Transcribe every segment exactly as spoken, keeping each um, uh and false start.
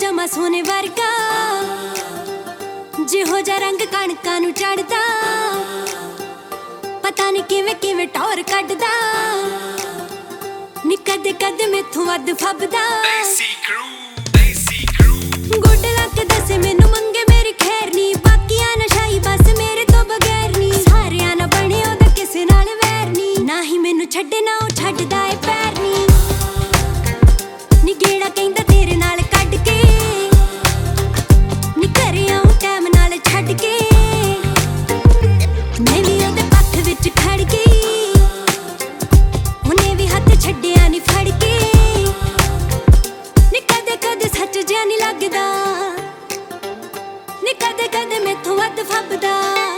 जमा सोने वर्गा जिहो जा रंग कणकां नूं चढ़दा पता नहीं किवें किवें टौर कड्डदा नी कदे कदे मैथों वध फबदा गुड लक दसे मैनू मंगे मेरी खैर नी बाकियां नशाई बस मेरे तो बगैर नी सारियां ना बने ओदा किसे नाल वैर नी ना ही मैनू छड्डे ना ओ छड्डदा ए पैर नी नी गेड़ा कहंदा तेरे नाल कड्ड के नी घरे आऊं टैम नाल छड्ड के मैं भी ओदे पक्ष विच खड़ गई उन्हें भी हत्थ छड्डिया नी फड़ के नी कदे कदे सच जिहा नी लगदा नी कदे कदे मैथों वध फबदा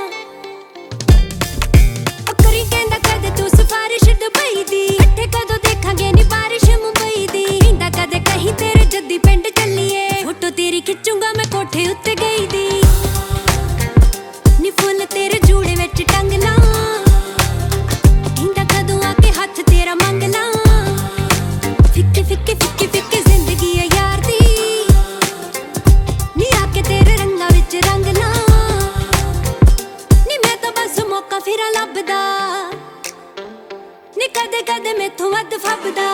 करी कहंदा कदे तू सिफारिश दुबई दी इत्थे कदों देखांगे नी बारिश मुंबई दी कहंदा कदे कहीं तेरे जद्दी पिंड चलिए फोटो तेरी खिचूंगा मैं कोठे उत्ते गई दी नी फुल तेरे जूड़े विच टंग ला कहंदा कदों आके हत्थ तेरा मंग ला फिक्की फिक्की फिक्की फिक्की जिंदगी है यार दी नी आके तेरे रंगा विच रंग ला नी मैं तो बस मौका फिरा लभदा नी कदे कदे मैथों वध फबदा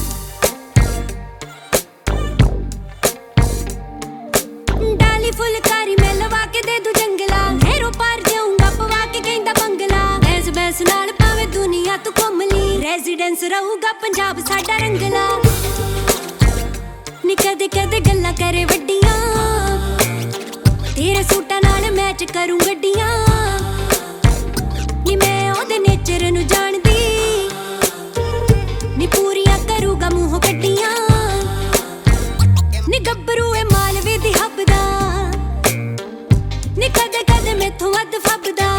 डाली फुलकारी मैं लवा के दे दू जंगला नहरों पार जाऊंगा पवा के कहंदा बंगला बैस बैस नाल पावे दुनिया तू घुम ली रेजिडेंस रहूगा पंजाब साडा रंगला नी कदे कदे गल्लां करे वड्डियां तेरे सूटां नाल मैच करूं गड्डियां नी मैं ओदे नेचर नूं जाणदी नी पूरियां करूगा मूंहों कड्डियां नी गब्बरू ए मालवे दी हबदा नी कदे कदे मैथों वध फबदा।